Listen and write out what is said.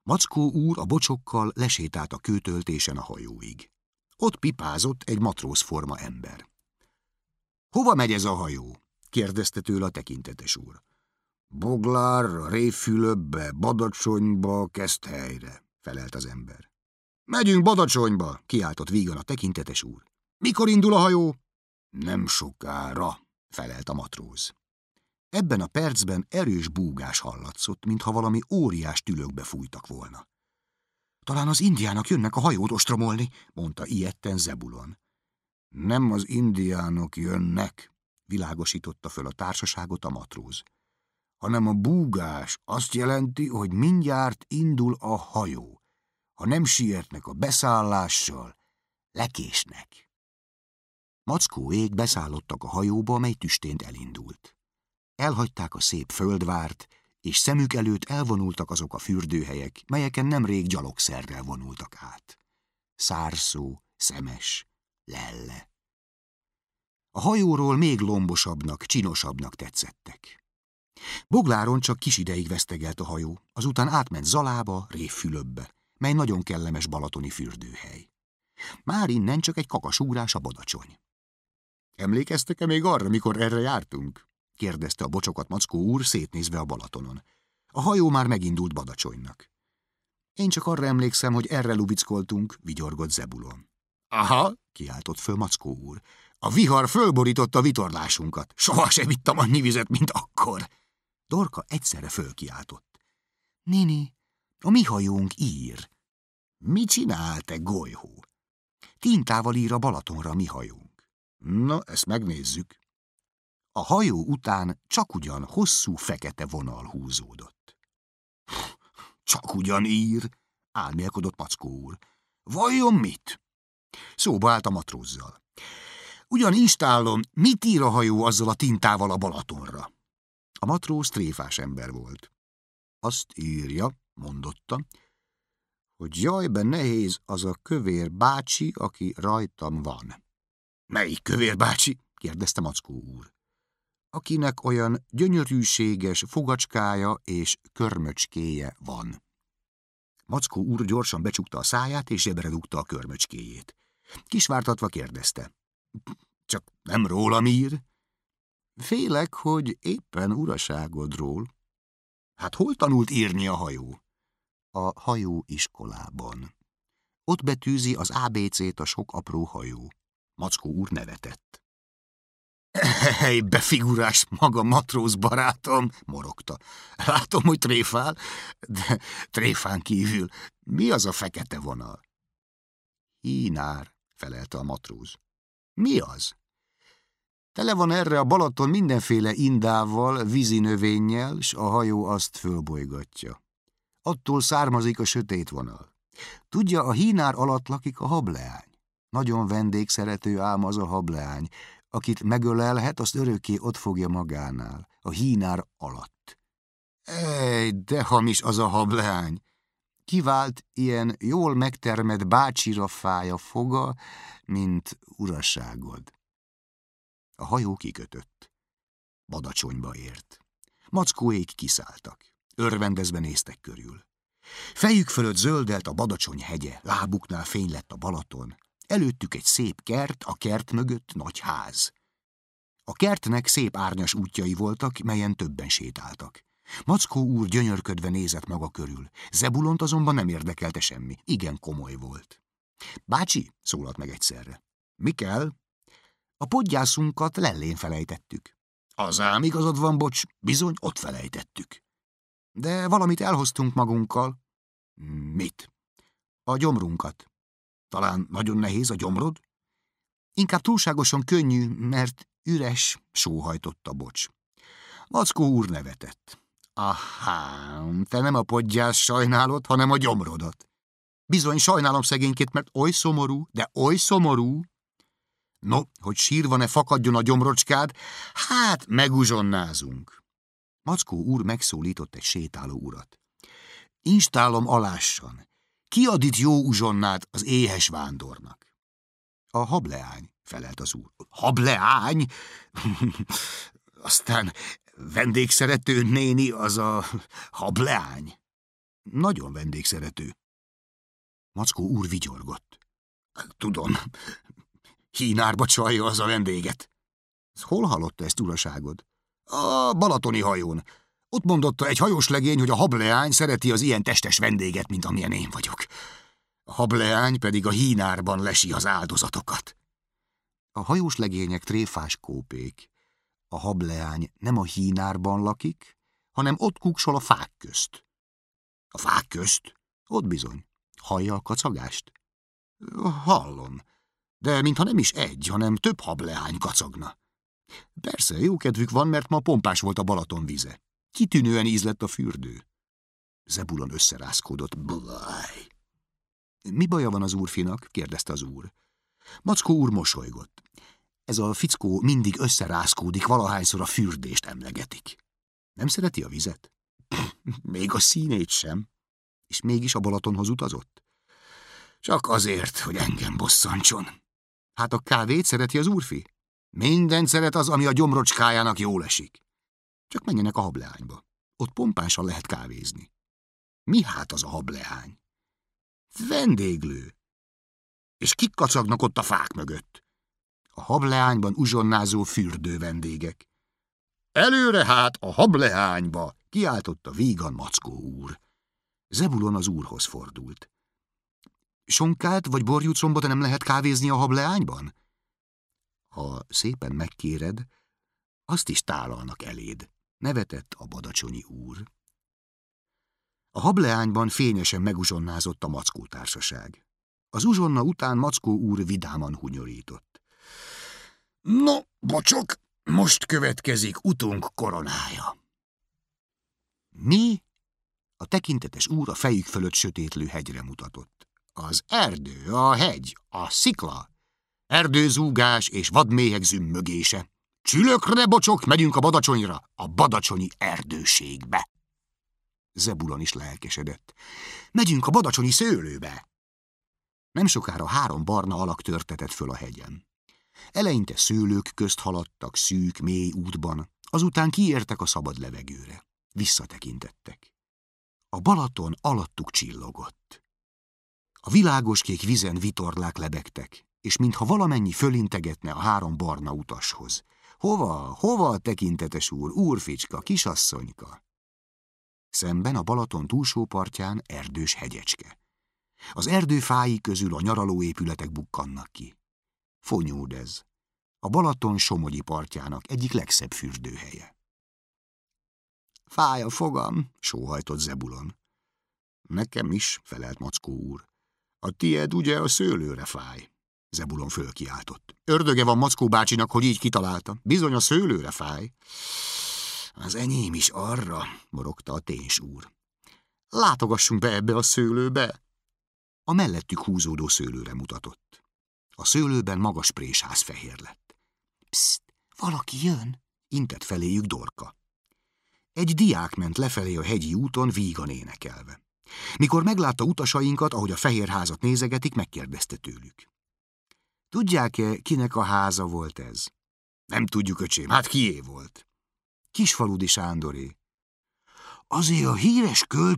Mackó úr a bocsokkal lesétált a kőtöltésen a hajóig. Ott pipázott egy matrózforma ember. Hova megy ez a hajó? Kérdezte tőle a tekintetes úr. Boglárra, Révfülöpbe, Badacsonyba, Keszthelyre, felelt az ember. Megyünk Badacsonyba, kiáltott vígan a tekintetes úr. Mikor indul a hajó? Nem sokára, felelt a matróz. Ebben a percben erős búgás hallatszott, mintha valami óriás tülökbe fújtak volna. Talán az indiánok jönnek a hajót ostromolni, mondta ijedten Zebulon. Nem az indiánok jönnek, világosította föl a társaságot a matróz, hanem a búgás azt jelenti, hogy mindjárt indul a hajó. Ha nem sietnek a beszállással, lekésnek. Mackóék beszállottak a hajóba, amely tüstént elindult. Elhagyták a szép földvárt, és szemük előtt elvonultak azok a fürdőhelyek, melyeken nemrég gyalogszerrel vonultak át. Szárszó, Szemes, Lelle. A hajóról még lombosabbnak, csinosabbnak tetszettek. Bogláron csak kis ideig vesztegelt a hajó, azután átment Zalába, Révfülöpbe, mely nagyon kellemes balatoni fürdőhely. Már innen csak egy kakasúrás a Badacsony. Emlékeztek-e még arra, mikor erre jártunk? Kérdezte a bocsokat Mackó úr, szétnézve a Balatonon. A hajó már megindult Badacsonynak. Én csak arra emlékszem, hogy erre lubickoltunk, vigyorgott Zebulon. Aha, kiáltott föl Mackó úr. A vihar fölborította a vitorlásunkat. Soha sem ittam annyi vizet, mint akkor. Dorka egyszerre fölkiáltott. Nini, a mi hajónk ír. Mit csinál, te golyhó? Tintával ír a Balatonra a mi hajónk. Na, ezt megnézzük. A hajó után csak ugyan hosszú fekete vonal húzódott. Csak ugyan ír, álmélkodott Mackó úr. Vajon mit? Szóba állt a matrózzal. Ugyan instállom, mit ír a hajó azzal a tintával a Balatonra? A matróz tréfás ember volt. Azt írja, mondotta, hogy jajben nehéz az a kövér bácsi, aki rajtam van. Melyik kövér bácsi? Kérdezte Mackó úr. Akinek olyan gyönyörűséges fogacskája és körmöcskéje van. Mackó úr gyorsan becsukta a száját, és zsebre dugta a körmöcskéjét. Kisvártatva kérdezte. Csak nem rólam ír? Félek, hogy éppen uraságodról. Hát hol tanult írni a hajó? A hajóiskolában. Ott betűzi az ABC-t a sok apró hajó. Mackó úr nevetett. Hely, befigurás maga, matróz barátom, morogta. Látom, hogy tréfál, de tréfán kívül. Mi az a fekete vonal? Hínár, felelte a matróz. Mi az? Tele van erre a Balaton mindenféle indával, vízinövénnyel, s a hajó azt fölbolygatja. Attól származik a sötét vonal. Tudja, a hínár alatt lakik a hableány. Nagyon vendégszerető ám az a hableány. Akit megölelhet, azt örökké ott fogja magánál, a hínár alatt. Ej, de hamis az a hableány! Kivált ilyen jól megtermett bácsira fája foga, mint uraságod. A hajó kikötött. Badacsonyba ért. Mackóék kiszálltak. Örvendezve néztek körül. Fejük fölött zöldelt a Badacsony hegye, lábuknál fény lett a Balaton. Előttük egy szép kert, a kert mögött nagy ház. A kertnek szép árnyas útjai voltak, melyen többen sétáltak. Mackó úr gyönyörködve nézett maga körül. Zebulont azonban nem érdekelte semmi, igen komoly volt. Bácsi, szólalt meg egyszerre. Mi kell? A podgyászunkat Lellén felejtettük. Az ám igazad van, bocs, bizony ott felejtettük. De valamit elhoztunk magunkkal. Mit? A gyomrunkat. Talán nagyon nehéz a gyomrod? Inkább túlságosan könnyű, mert üres, sóhajtotta Bocs. Mackó úr nevetett. Ahá, te nem a podgyász sajnálod, hanem a gyomrodat. Bizony sajnálom szegénykét, mert oly szomorú, de oly szomorú. No, hogy sírva ne fakadjon a gyomrocskád, hát meguzsonnázunk. Mackó úr megszólított egy sétáló urat. Instálom alássan. Ki ad itt jó uzsonnát az éhes vándornak? A hableány, felelt az úr. Hableány? Aztán vendégszerető néni az a hableány. Nagyon vendégszerető. Mackó úr vigyorgott. Tudom, Hínárba csalja az a vendéget. Hol hallotta ezt, uraságod? A balatoni hajón. Ott mondotta egy hajós legény, hogy a hableány szereti az ilyen testes vendéget, mint amilyen én vagyok. A hableány pedig a Hínárban lesi az áldozatokat. A hajós legények tréfás kópék. A hableány nem a Hínárban lakik, hanem ott kuksol a fák közt. A fák közt? Ott bizony. Hallja a kacagást? Hallom, de mintha nem is egy, hanem több hableány kacagna. Persze, jó kedvük van, mert ma pompás volt a Balaton vize. Kitűnően ízlett a fürdő. Zebulon összerázkódott. Blaj! Mi baja van az úrfinak? Kérdezte az úr. Mackó úr mosolygott. Ez a fickó mindig összerázkódik, valahányszor a fürdést emlegetik. Nem szereti a vizet? Még a színét sem. És mégis a Balatonhoz utazott? Csak azért, hogy engem bosszantson. Hát a kávét szereti az úrfi? Mindent szeret az, ami a gyomrocskájának jól esik. Csak menjenek a hableányba. Ott pompásan lehet kávézni. Mi hát az a hableány? Vendéglő. És kik kacagnak ott a fák mögött? A hableányban uzsonnázó fürdő vendégek. Előre hát a hableányba, kiáltotta vígan Mackó úr. Zebulon az úrhoz fordult. Sonkát vagy borjúcombot nem lehet kávézni a hableányban? Ha szépen megkéred, azt is tálalnak eléd, nevetett a badacsonyi úr. A hableányban fényesen meguzsonnázott a Mackó társaság. Az uzsonna után Mackó úr vidáman hunyorított. No, bocsok, most következik utunk koronája. Mi? A tekintetes úr a fejük fölött sötétlő hegyre mutatott. Az erdő, a hegy, a szikla, erdőzúgás és vadméhek zümmögése. Csülökre, bocsok, megyünk a Badacsonyra, a badacsonyi erdőségbe. Zebulon is lelkesedett. Megyünk a badacsonyi szőlőbe. Nem sokára 3 barna alak törtetett föl a hegyen. Eleinte szőlők közt haladtak szűk, mély útban, azután kiértek a szabad levegőre. Visszatekintettek. A Balaton alattuk csillogott. A világoskék vizen vitorlák lebegtek, és mintha valamennyi fölintegetne a 3 barna utashoz. Hova, tekintetes úr, úrficska, kisasszonyka? Szemben a Balaton túlsó partján erdős hegyecske. Az erdőfái közül a nyaralóépületek bukkannak ki. Fonyód ez. A Balaton somogyi partjának egyik legszebb fürdőhelye. Fáj a fogam, sóhajtott Zebulon. Nekem is, felelt Mackó úr. A tied ugye a szőlőre fáj. Zebulon fölkiáltott. Ördöge van Mackó bácsinak, hogy így kitalálta. Bizony a szőlőre fáj. Az enyém is arra, morogta a téns úr. Látogassunk be ebbe a szőlőbe. A mellettük húzódó szőlőre mutatott. A szőlőben magas présház fehér lett. Pszt, valaki jön, intett feléjük Dorka. Egy diák ment lefelé a hegyi úton vígan énekelve. Mikor meglátta utasainkat, ahogy a fehér házat nézegetik, megkérdezte tőlük. Tudják-e, kinek a háza volt ez? Nem tudjuk, öcsém, hát kié volt? Kisfaludi Sándoré. Azért a híres költő